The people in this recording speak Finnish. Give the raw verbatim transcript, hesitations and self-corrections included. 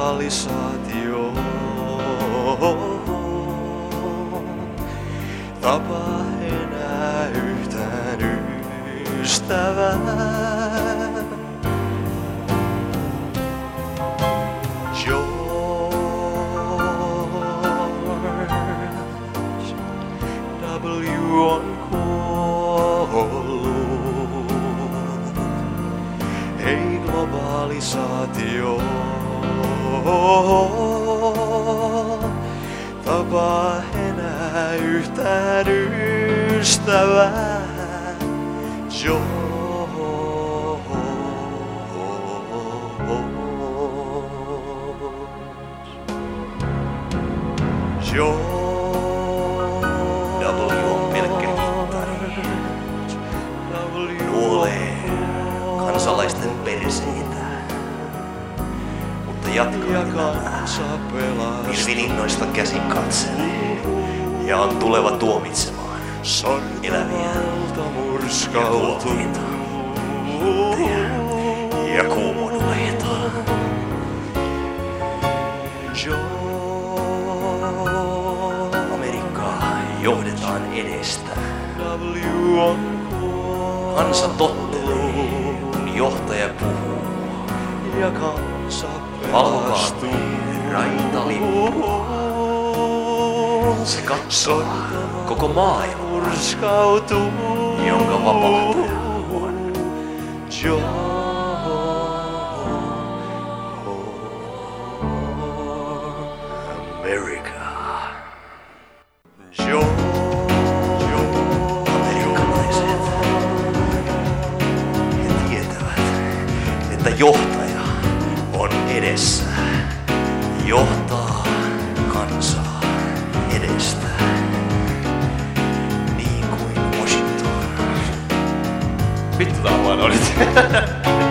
globalisaatio tapaa enää yhtään ystävää. George W. on kuollut. Ei globalisaatio tapaa enää yhtään ystävää. George. George. W on pelkkä hittari. Nuolee kansalaisten perseitä. Mutta jatkaa elämää. Pilvilinnoista käsin katselee. Ja on tuleva tuomitsemaan eläviä ja kuolleita. Ja kuumonuleita. Amerikkaa johdetaan edestä. Kansa tottelee, kun johtaja puhuu. Valvokaa raitalippua. Se katsoo koko maailmaa, jonka vapahtaja on. America. Amerikkalaiset, he tietävät, että johtaja on edessä. Johtaa kansaa edestä. Niin kuin Washington. Vittu tää on huono nyt.